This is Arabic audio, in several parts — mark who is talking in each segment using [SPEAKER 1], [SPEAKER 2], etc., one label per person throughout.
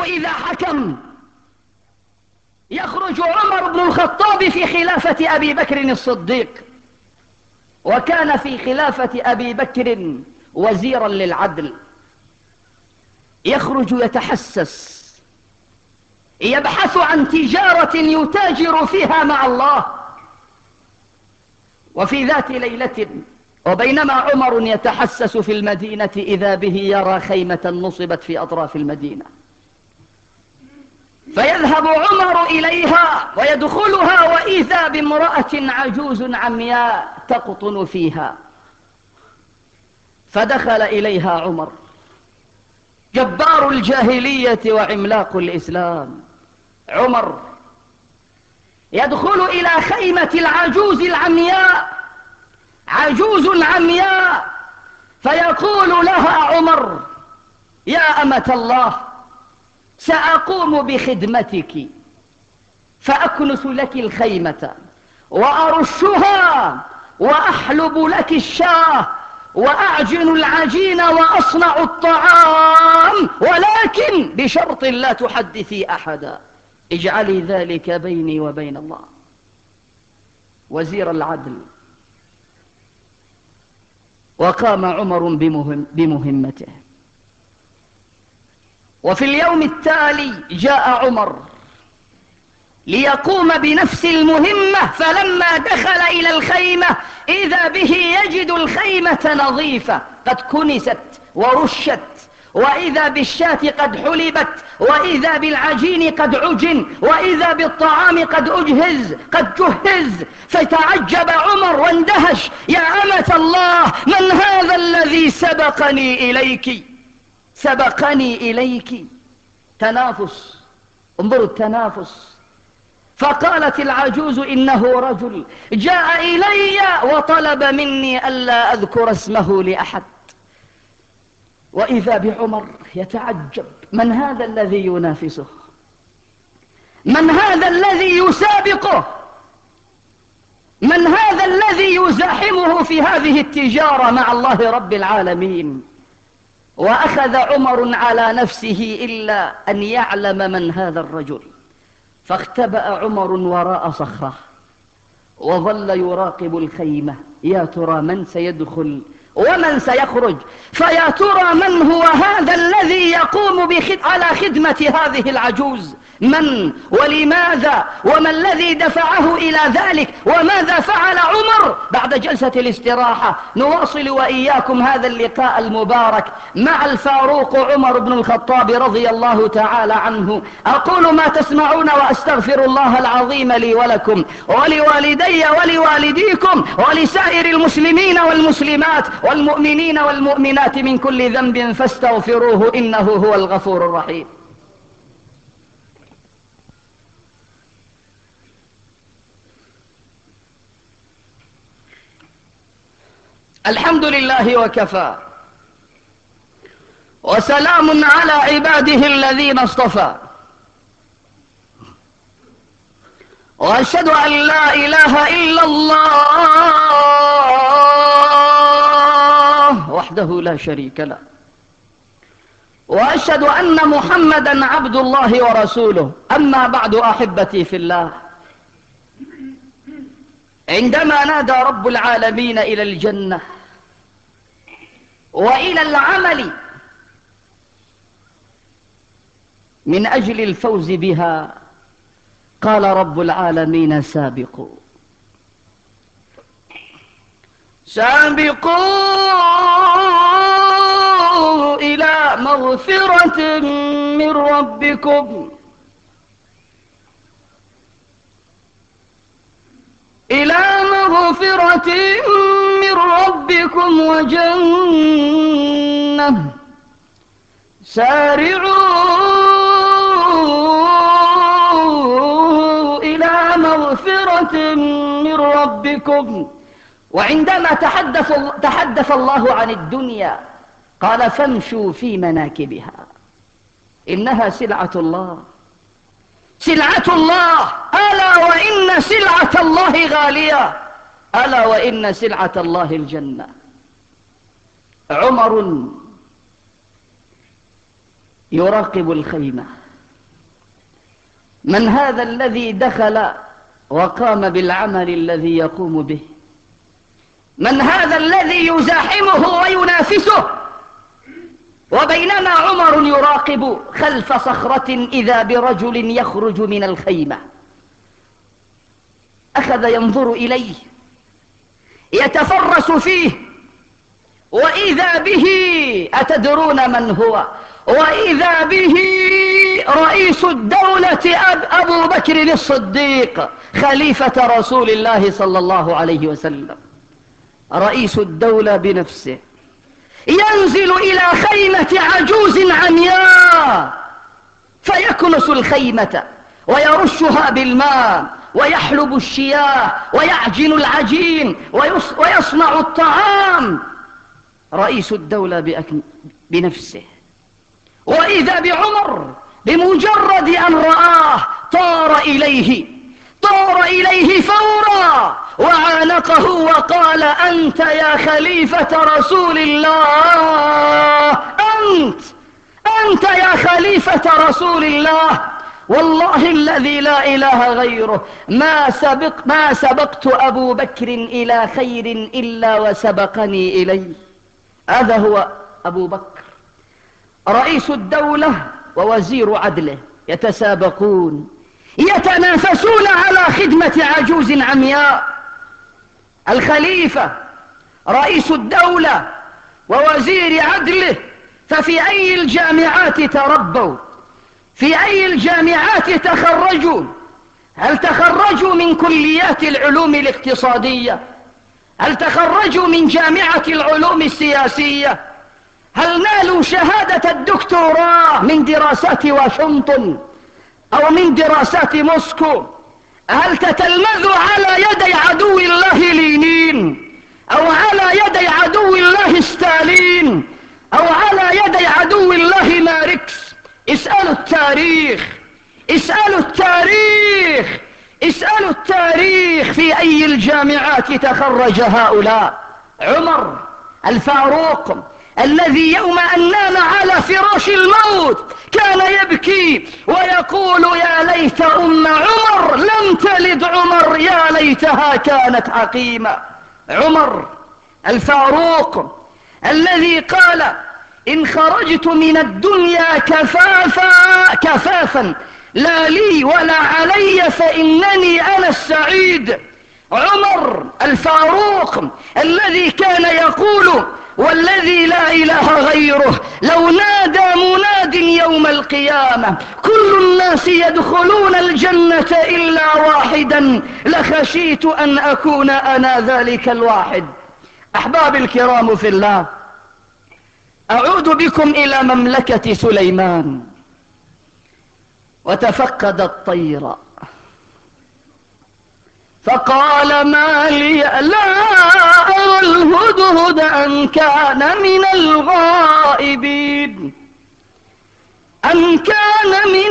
[SPEAKER 1] إذا حكم يخرج عمر بن الخطاب في خلافة أبي بكر الصديق، وكان في خلافة أبي بكر وزيرا للعدل، يخرج يتحسس، يبحث عن تجارة يتاجر فيها مع الله. وفي ذات ليلة وبينما عمر يتحسس في المدينة إذا به يرى خيمة نصبت في أطراف المدينة، فيذهب عمر إليها ويدخلها وإذا بامرأة عجوز عمياء تقطن فيها، فدخل إليها عمر جبار الجاهلية وعملاق الإسلام. عمر يدخل إلى خيمة العجوز العمياء، عجوز عمياء، فيقول لها عمر: يا أمة الله، سأقوم بخدمتك فأكنس لك الخيمة وأرشها وأحلب لك الشاه وأعجن العجين وأصنع الطعام، ولكن بشرط لا تحدثي أحدا، اجعلي ذلك بيني وبين الله. وزير العدل. وقام عمر بمهمته. وفي اليوم التالي جاء عمر ليقوم بنفس المهمة، فلما دخل إلى الخيمة إذا به يجد الخيمة نظيفة قد كنست ورشت، وإذا بالشاة قد حلبت، وإذا بالعجين قد عجن، وإذا بالطعام قد جهز. فتعجب عمر واندهش: يا أمة الله، من هذا الذي سبقني إليك؟ تنافس، انظروا التنافس. فقالت العجوز: إنه رجل جاء إلي وطلب مني ألا أذكر اسمه لأحد. وإذا بعمر يتعجب: من هذا الذي ينافسه؟ من هذا الذي يسابقه؟ من هذا الذي يزاحمه في هذه التجارة مع الله رب العالمين؟ وأخذ عمر على نفسه إلا أن يعلم من هذا الرجل، فاختبأ عمر وراء صخرة وظل يراقب الخيمة، يا ترى من سيدخل ومن سيخرج، فيا ترى من هو هذا الذي يقوم على خدمة هذه العجوز؟ من ولماذا؟ وما الذي دفعه إلى ذلك؟ وماذا فعل عمر؟ بعد جلسة الاستراحة نواصل وإياكم هذا اللقاء المبارك مع الفاروق عمر بن الخطاب رضي الله تعالى عنه. أقول ما تسمعون وأستغفر الله العظيم لي ولكم ولوالدي ولوالديكم ولسائر المسلمين والمسلمات والمؤمنين والمؤمنات من كل ذنب فاستغفروه إنه هو الغفور الرحيم. الحمد لله وكفى، وسلام على عباده الذين اصطفى، وأشهد أن لا إله إلا الله وحده لا شريك له، وأشهد أن محمدا عبد الله ورسوله. أما بعد أحبتي في الله، عندما نادى رب العالمين إلى الجنة وإلى العمل من أجل الفوز بها، قال رب العالمين: سابقوا إلى مغفرة من ربكم وجنة، سارعوا إلى مغفرة من ربكم. وعندما تحدث الله عن الدنيا قال: فامشوا في مناكبها، إنها سلعة الله، ألا وإن سلعة الله غالية، ألا وإن سلعة الله الجنة. عمر يراقب الخيمة من هذا الذي دخل وقام بالعمل الذي يقوم به؟ من هذا الذي يزاحمه وينافسه؟ وبينما عمر يراقب خلف صخرة إذا برجل يخرج من الخيمة، أخذ ينظر إليه يتفرس فيه، وإذا به، أتدرون من هو؟ وإذا به رئيس الدولة أبو بكر الصديق خليفة رسول الله صلى الله عليه وسلم، رئيس الدولة بنفسه ينزل إلى خيمة عجوز عمياء فيكنس الخيمة ويرشها بالماء ويحلب الشياه ويعجن العجين ويصنع الطعام، رئيس الدولة بنفسه. وإذا بعمر بمجرد أن رآه طار إليه فورا وعانقه وقال: أنت يا خليفة رسول الله، أنت يا خليفة رسول الله، والله الذي لا إله غيره ما سبقت أبو بكر إلى خير إلا وسبقني إليه. هذا هو أبو بكر رئيس الدولة ووزير عدله يتسابقون يتنافسون على خدمة عجوز عمياء. الخليفة رئيس الدولة ووزير عدله، ففي أي الجامعات تربوا؟ في أي الجامعات تخرجوا؟ هل تخرجوا من كليات العلوم الاقتصادية؟ هل تخرجوا من جامعة العلوم السياسية؟ هل نالوا شهادة الدكتوراه من دراسات واشنطن أو من دراسات موسكو؟ هل تتلمذوا على يدي عدو الله لينين أو على يدي عدو الله ستالين أو على يدي عدو الله ماركس؟ اسألوا التاريخ، اسألوا التاريخ، اسألوا التاريخ في أي الجامعات تخرج هؤلاء. عمر الفاروق الذي يوم أن نام على فراش الموت كان يبكي ويقول: يا ليت عمر لم تلد عمر، يا ليتها كانت عقيمة. عمر الفاروق الذي قال: إن خرجت من الدنيا كفافا لا لي ولا علي فإنني أنا السعيد. عمر الفاروق الذي كان يقول: والذي لا إله غيره لو نادى مناد يوم القيامة كل الناس يدخلون الجنة إلا واحدا لخشيت أن أكون أنا ذلك الواحد. أحباب الكرام في الله، أعود بكم إلى مملكة سليمان. وتفقد الطير فقال: ما لي لا أرى الهدهد أن كان من الغائبين، أن كان من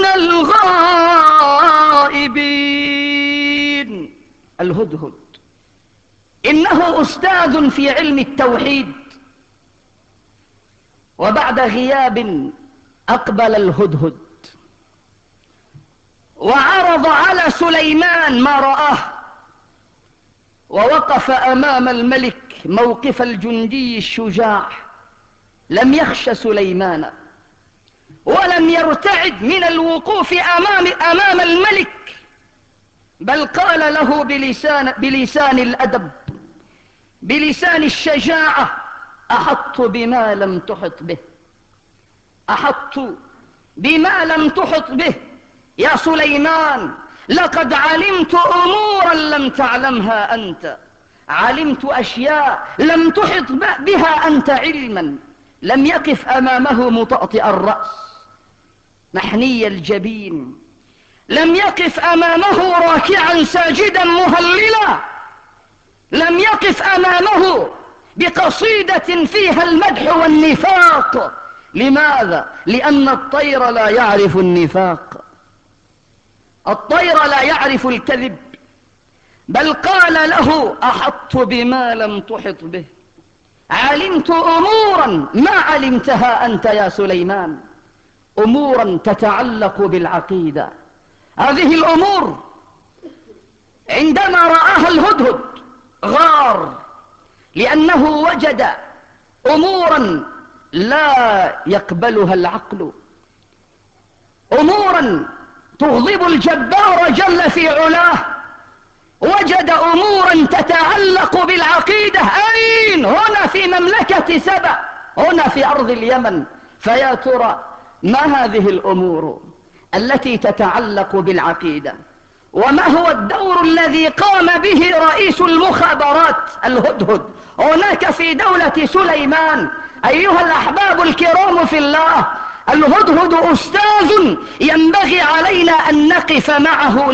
[SPEAKER 1] الغائبين. الهدهد إنه أستاذ في علم التوحيد، وبعد غياب أقبل الهدهد وعرض على سليمان ما رآه، ووقف أمام الملك موقف الجندي الشجاع. لم يخش سليمان ولم يرتعد من الوقوف أمام الملك، بل قال له بلسان الأدب، بلسان الشجاعة: أحط بما لم تحط به، أحط بما لم تحط به يا سليمان، لقد علمت أمورا لم تعلمها أنت، علمت أشياء لم تحط بها أنت علما. لم يقف أمامه مطأطئ الرأس محني الجبين، لم يقف أمامه راكعا ساجدا مهللا، لم يقف أمامه بقصيدة فيها المدح والنفاق. لماذا؟ لأن الطير لا يعرف النفاق، الطير لا يعرف الكذب، بل قال له: أحط بما لم تحط به، علمت أمورا ما علمتها أنت يا سليمان، أمورا تتعلق بالعقيدة، هذه الأمور عندما رآها الهدهد غار، لأنه وجد أمورا لا يقبلها العقل، أمورا تغضب الجبار جل في علاه. وجد أمورا تتعلق بالعقيدة. أين؟ هنا في مملكة سبأ، هنا في أرض اليمن. فيا ترى ما هذه الأمور التي تتعلق بالعقيدة؟ وما هو الدور الذي قام به رئيس المخابرات الهدهد هناك في دولة سليمان؟ أيها الأحباب الكرام في الله، الهدهد أستاذ ينبغي علينا أن نقف معه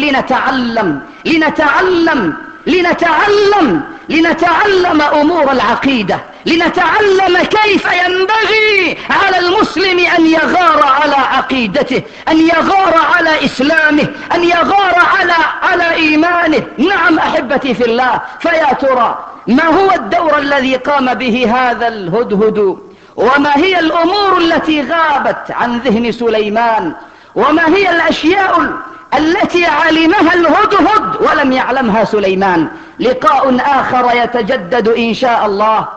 [SPEAKER 1] لنتعلم أمور العقيدة، لنتعلم كيف ينبغي على المسلم أن يغار على عقيدته، أن يغار على إسلامه، أن يغار على إيمانه. نعم أحبتي في الله، فيا ترى ما هو الدور الذي قام به هذا الهدهد؟ وما هي الأمور التي غابت عن ذهن سليمان؟ وما هي الأشياء التي علمها الهدهد ولم يعلمها سليمان؟ لقاء آخر يتجدد إن شاء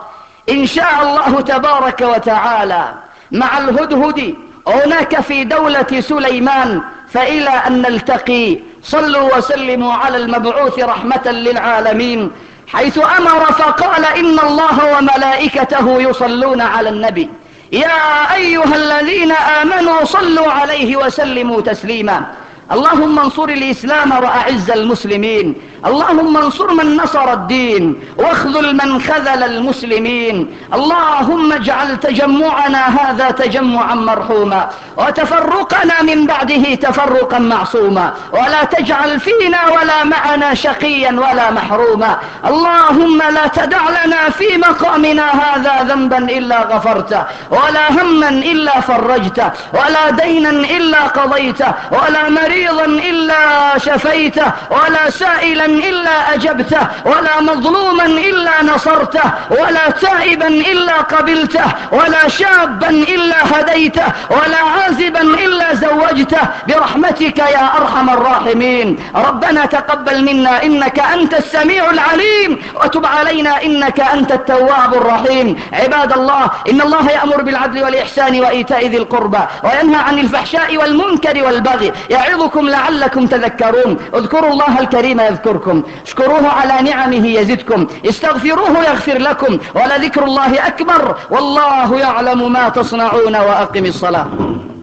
[SPEAKER 1] الله تبارك وتعالى مع الهدهد هناك في دولة سليمان. فإلى أن نلتقي، صلوا وسلموا على المبعوث رحمة للعالمين، حيث أمر فقال: إن الله وملائكته يصلون على النبي، يا أيها الذين آمنوا صلوا عليه وسلموا تسليما. اللهم انصر الإسلام وأعز المسلمين، اللهم انصر من نصر الدين واخذل من خذل المسلمين. اللهم اجعل تجمعنا هذا تجمعا مرحوما، وتفرقنا من بعده تفرقا معصوما، ولا تجعل فينا ولا معنا شقيا ولا محروما. اللهم لا تدع لنا في مقامنا هذا ذنبا إلا غفرته، ولا هما إلا فرجته، ولا دينا إلا قضيته، ولا مريضا إلا شفيته، ولا سائلا إلا أجبته، ولا مظلوما إلا نصرته، ولا تائبا إلا قبلته، ولا شابا إلا هديته، ولا عازبا إلا زوجته، برحمتك يا أرحم الراحمين. ربنا تقبل منا إنك أنت السميع العليم، وتب علينا إنك أنت التواب الرحيم. عباد الله، إن الله يأمر بالعدل والإحسان وإيتاء ذي القربى وينهى عن الفحشاء والمنكر والبغي، يعظكم لعلكم تذكرون. اذكروا الله الكريم يذكركم، اشكروه على نعمه يزدكم، استغفروه يغفر لكم، ولذكر الله أكبر، والله يعلم ما تصنعون. وأقم الصلاة.